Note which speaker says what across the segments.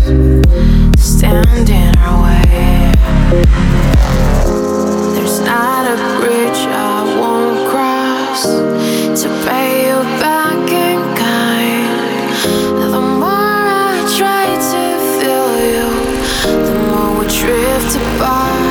Speaker 1: stand in our way. There's not a bridge I won't cross to pay you back in kind. The more I try to feel you, the more we drift apart.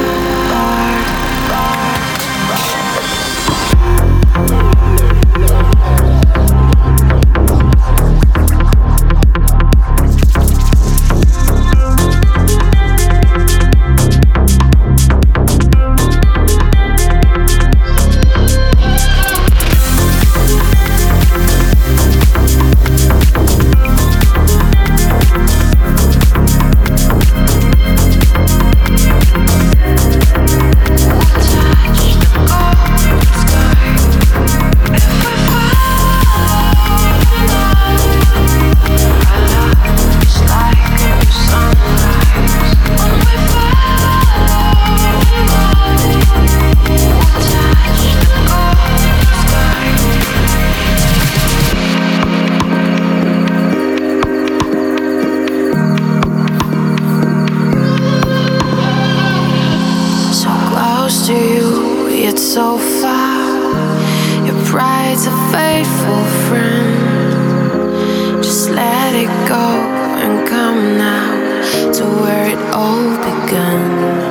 Speaker 1: To you, yet so far. Your pride's a faithful friend. Just let it go and come now to where it all began.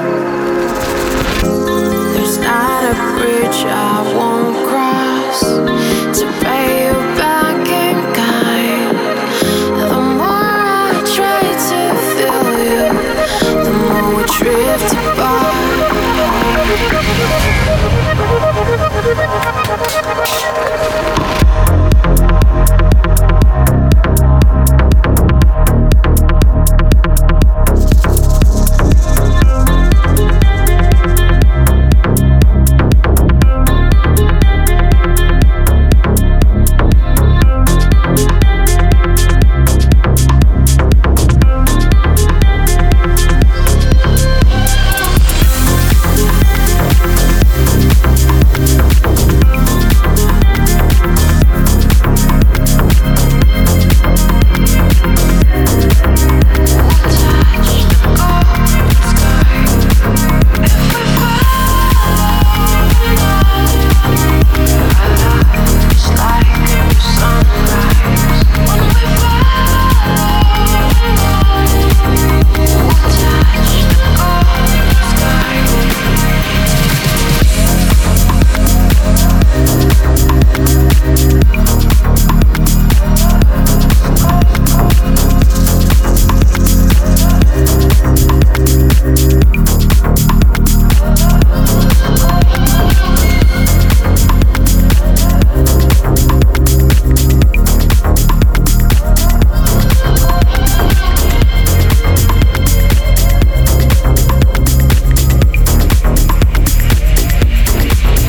Speaker 1: There's not a bridge I won't cross to pay you back in kind. The more I try to feel you, the more we drift apart. We'll be right back.